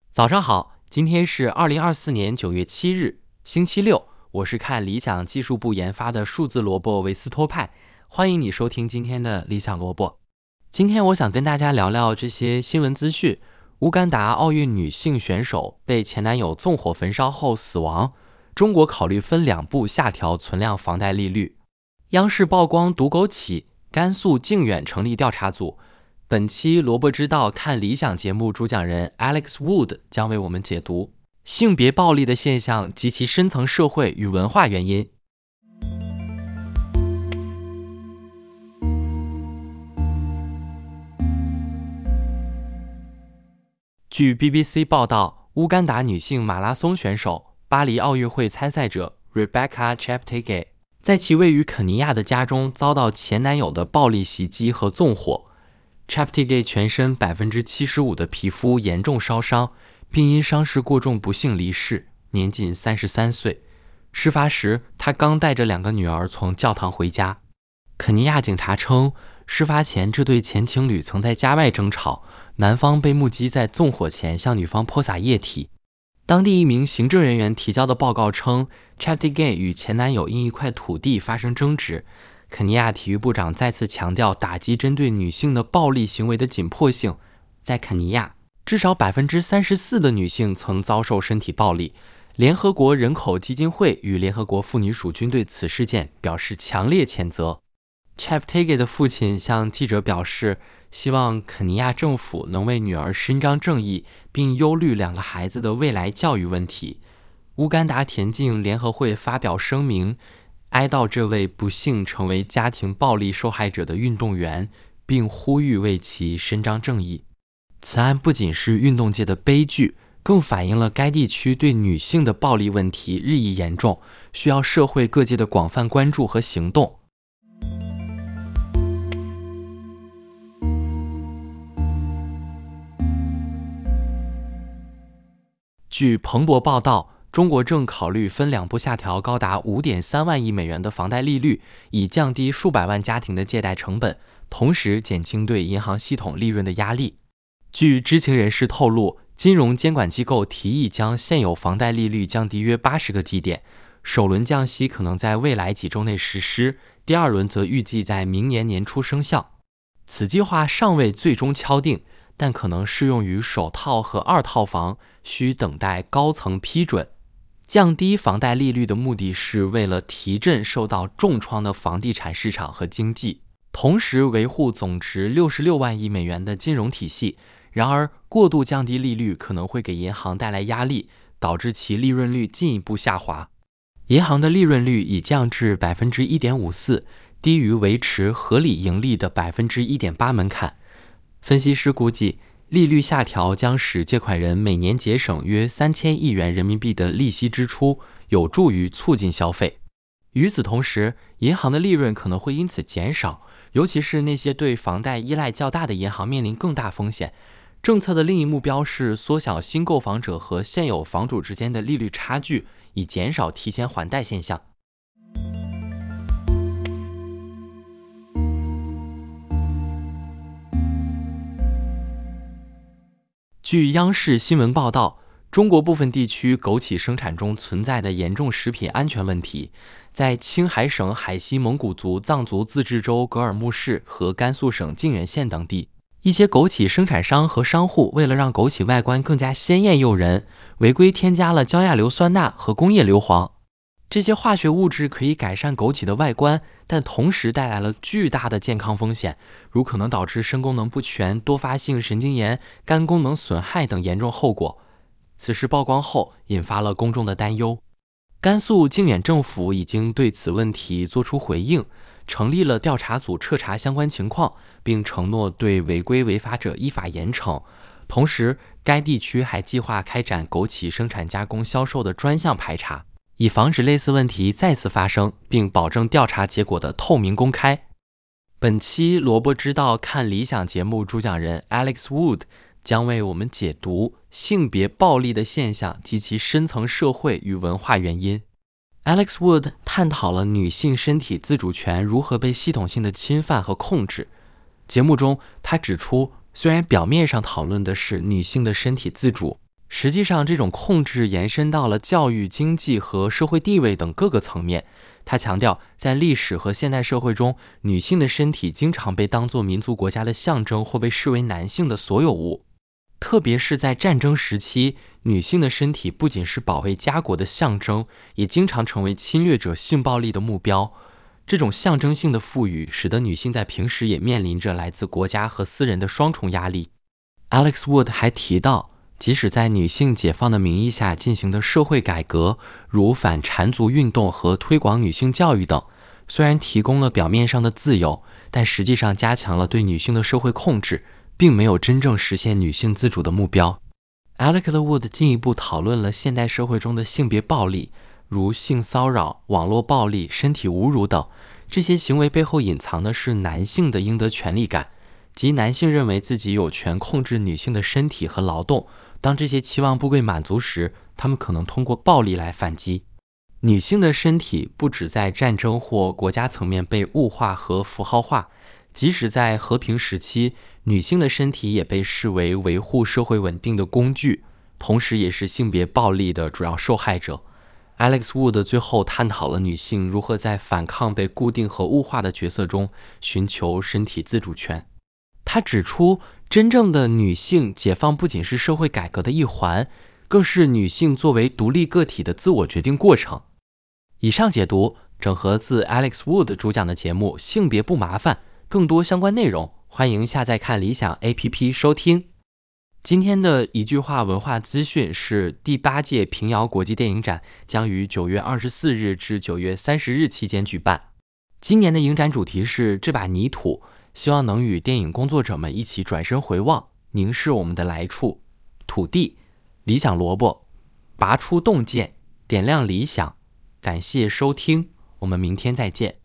早上好，今天是2024年9月7日，星期六。我是看理想技术部研发的数字萝卜维斯托派，欢迎你收听今天的理想萝卜。今天我想跟大家聊聊这些新闻资讯。乌干达奥运女性选手被前男友纵火焚烧后死亡，中国考虑分2步下调存量房贷利率。央视曝光毒枸杞，甘肃靖远成立调查组。本期萝卜知道看理想节目主讲人 Alex Wood 将为我们解读性别暴力的现象及其深层社会与文化原因。据 BBC 报道，乌干达女性马拉松选手、巴黎奥运会参赛者 Rebecca Cheptegei 在其位于肯尼亚的家中遭到前男友的暴力袭击和纵火。Cheptegei 全身75%的皮肤严重烧伤，并因伤势过重不幸离世，年仅33岁。事发时，他刚带着2个女儿从教堂回家。肯尼亚警察称，事发前这对前情侣曾在家外争吵，男方被目击在纵火前向女方泼洒液体。当地一名行政人员提交的报告称， Cheptegei 与前男友因一块土地发生争执。肯尼亚体育部长再次强调打击针对女性的暴力行为的紧迫性。在肯尼亚，至少34%的女性曾遭受身体暴力。联合国人口基金会与联合国妇女署均对此事件表示强烈谴责。Cheptegei 的父亲向记者表示，希望肯尼亚政府能为女儿伸张正义，并忧虑2个孩子的未来教育问题。乌干达田径联合会发表声明，哀悼这位不幸成为家庭暴力受害者的运动员，并呼吁为其伸张正义。此案不仅是运动界的悲剧，更反映了该地区对女性的暴力问题日益严重，需要社会各界的广泛关注和行动。据彭博报道，中国正考虑分2步下调高达5.3万亿美元的房贷利率，以降低数百万家庭的借贷成本，同时减轻对银行系统利润的压力。据知情人士透露，金融监管机构提议将现有房贷利率降低约80个基点，首轮降息可能在未来几周内实施，第2轮则预计在明年年初生效。此计划尚未最终敲定，但可能适用于首套和2套房，需等待高层批准。降低房贷利率的目的是为了提振受到重创的房地产市场和经济，同时维护总值66万亿美元的金融体系。然而，过度降低利率可能会给银行带来压力，导致其利润率进一步下滑。银行的利润率已降至 1.54%， 低于维持合理盈利的 1.8% 门槛。分析师估计，利率下调将使借款人每年节省约3000亿元人民币的利息支出，有助于促进消费。与此同时，银行的利润可能会因此减少，尤其是那些对房贷依赖较大的银行面临更大风险。政策的另一目标是缩小新购房者和现有房主之间的利率差距，以减少提前还贷现象。据央视新闻报道，中国部分地区枸杞生产中存在的严重食品安全问题，在青海省海西蒙古族藏族自治州格尔木市和甘肃省靖远县等地，一些枸杞生产商和商户为了让枸杞外观更加鲜艳诱人，违规添加了焦亚硫酸钠和工业硫磺。这些化学物质可以改善枸杞的外观，但同时带来了巨大的健康风险，如可能导致肾功能不全、多发性神经炎、肝功能损害等严重后果。此事曝光后，引发了公众的担忧。甘肃靖远政府已经对此问题作出回应，成立了调查组彻查相关情况，并承诺对违规违法者依法严惩。同时，该地区还计划开展枸杞生产加工销售的专项排查，以防止类似问题再次发生，并保证调查结果的透明公开。本期萝卜知道看理想节目主讲人 Alex Wood 将为我们解读性别暴力的现象及其深层社会与文化原因。Alex Wood 探讨了女性身体自主权如何被系统性的侵犯和控制。节目中，他指出，虽然表面上讨论的是女性的身体自主， 实际上，这种控制延伸到了教育、经济和社会地位等各个层面。他强调，在历史和现代社会中，女性的身体经常被当作民族国家的象征或被视为男性的所有物。特别是在战争时期，女性的身体不仅是保卫家国的象征，也经常成为侵略者性暴力的目标。这种象征性的赋予，使得女性在平时也面临着来自国家和私人的双重压力。Alex Wood 还提到，即使在女性解放的名义下进行的社会改革，如反缠足运动和推广女性教育等，虽然提供了表面上的自由，但实际上加强了对女性的社会控制，并没有真正实现女性自主的目标。Alex Wood 进一步讨论了现代社会中的性别暴力，如性骚扰、网络暴力、身体侮辱等，这些行为背后隐藏的是男性的应得权利感，即男性认为自己有权控制女性的身体和劳动，当这些期望不被满足时，他们可能通过暴力来反击。女性的身体不只在战争或国家层面被物化和符号化，即使在和平时期，女性的身体也被视为维护社会稳定的工具，同时也是性别暴力的主要受害者。Alex Wood 最后探讨了女性如何在反抗被固定和物化的角色中寻求身体自主权。他指出，真正的女性解放不仅是社会改革的一环，更是女性作为独立个体的自我决定过程。以上解读整合自 Alex Wood 主讲的节目《性别不麻烦》，更多相关内容欢迎下载看理想 APP 收听。今天的一句话文化资讯是第8届平遥国际电影展将于9月24日至9月30日期间举办。今年的影展主题是这把泥土，希望能与电影工作者们一起转身回望，凝视我们的来处。土地，理想萝卜，拔出洞见，点亮理想。感谢收听，我们明天再见。